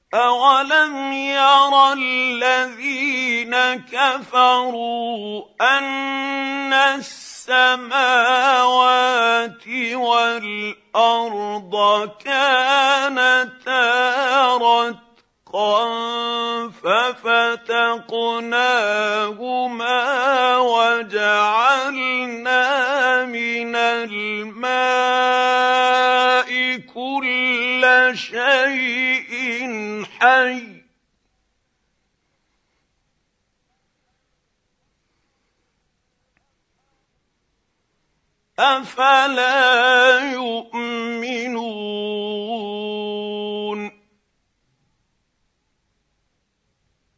أَوَلَمْ يَرَ الَّذِينَ كَفَرُوا أَنَّ السَّمَاوَاتِ وَالْأَرْضَ كَانَتَا رَتْقًا فَفَتَقْنَاهُمَا وَجَعَلْنَا مِنَ الْمَاءِ كُلَّ شَيْءٍ حَيٍّ أَفَلَا يُؤْمِنُونَ